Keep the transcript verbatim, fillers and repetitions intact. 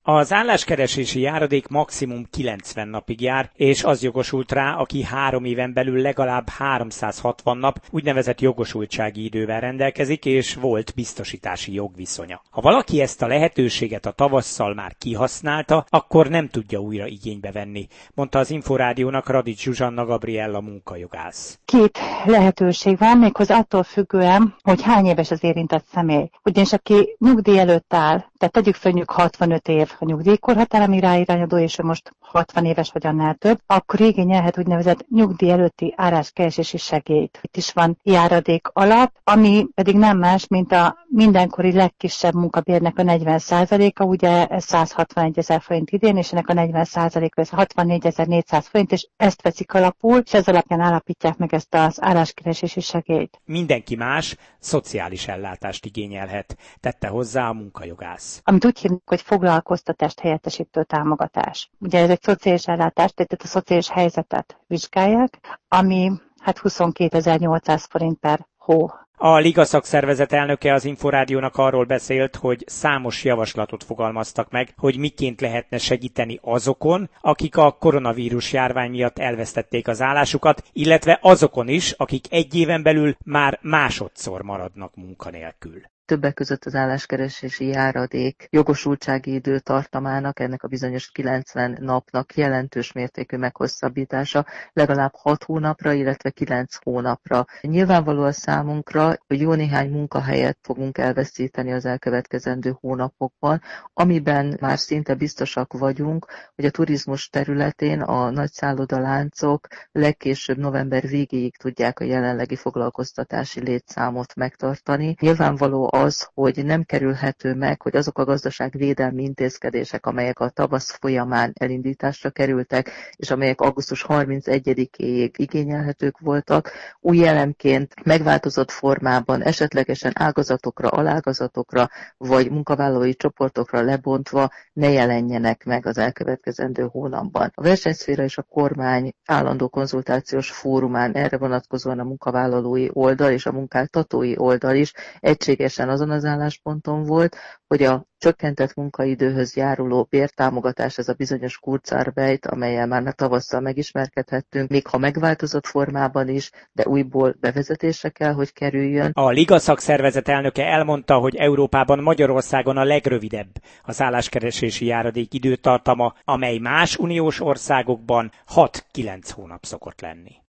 Az álláskeresési járadék maximum kilencven napig jár, és az jogosult rá, aki három éven belül legalább háromszázhatvan nap úgynevezett jogosultsági idővel rendelkezik, és volt biztosítási jogviszonya. Ha valaki ezt a lehetőséget a tavasszal már kihasználta, akkor nem tudja újra igénybe venni, mondta az Inforádiónak Radics Zsuzsanna Gabriella munkajogász. Két lehetőség van, méghozzá attól függően, hogy hány éves az érintett személy. Ugyanis aki nyugdíj előtt áll, tehát tegyük fel mondjuk hatvanöt év a nyugdíjkorhatár, ami ráirányadó, és ő most hatvan éves vagy annál több, akkor igényelhet úgynevezett nyugdíj előtti álláskeresési segélyt. Itt is van járadék alap, ami pedig nem más, mint a mindenkori legkisebb munkabérnek a negyven százaléka, ugye ez százhatvanegyezer forint idén, és ennek a negyven százaléka ez hatvannégyezer-négyszáz forint, és ezt veszik alapul, és ez alapján állapítják meg ezt az álláskeresési segélyt. Mindenki más szociális ellátást igényelhet, tette hozzá a munkajogász. Amit úgy hívnak, hogy foglalkoztatást helyettesítő támogatás. Ugye ez egy szociális ellátás, tehát a szociális helyzetet vizsgálják, ami hát huszonkétezer-nyolcszáz forint per hó. A Liga szakszervezet elnöke az Inforádiónak arról beszélt, hogy számos javaslatot fogalmaztak meg, hogy miként lehetne segíteni azokon, akik a koronavírus járvány miatt elvesztették az állásukat, illetve azokon is, akik egy éven belül már másodszor maradnak munkanélkül. Többek között az álláskeresési járadék jogosultsági időtartamának, ennek a bizonyos kilencven napnak jelentős mértékű meghosszabbítása legalább hat hónapra, illetve kilenc hónapra. Nyilvánvaló a számunkra, hogy jó néhány munkahelyet fogunk elveszíteni az elkövetkezendő hónapokban, amiben már szinte biztosak vagyunk, hogy a turizmus területén a nagy szállodaláncok legkésőbb november végéig tudják a jelenlegi foglalkoztatási létszámot megtartani. Nyilvánvaló az, hogy nem kerülhető meg, hogy azok a gazdaságvédelmi intézkedések, amelyek a tavasz folyamán elindításra kerültek, és amelyek augusztus harmincegyedikéig igényelhetők voltak, új elemként megváltozott formában, esetlegesen ágazatokra, alágazatokra, vagy munkavállalói csoportokra lebontva ne jelenjenek meg az elkövetkezendő hónapban. A versenyszféra és a kormány állandó konzultációs fórumán erre vonatkozóan a munkavállalói oldal és a munkáltatói oldal is egységesen azon az állásponton volt, hogy a csökkentett munkaidőhöz járuló bértámogatás, ez a bizonyos Kurzarbeit, amellyel már tavasszal megismerkedhettünk, még ha megváltozott formában is, de újból bevezetésre kell, hogy kerüljön. A Liga szakszervezet elnöke elmondta, hogy Európában Magyarországon a legrövidebb az álláskeresési járadék időtartama, amely más uniós országokban hat-kilenc hónap szokott lenni.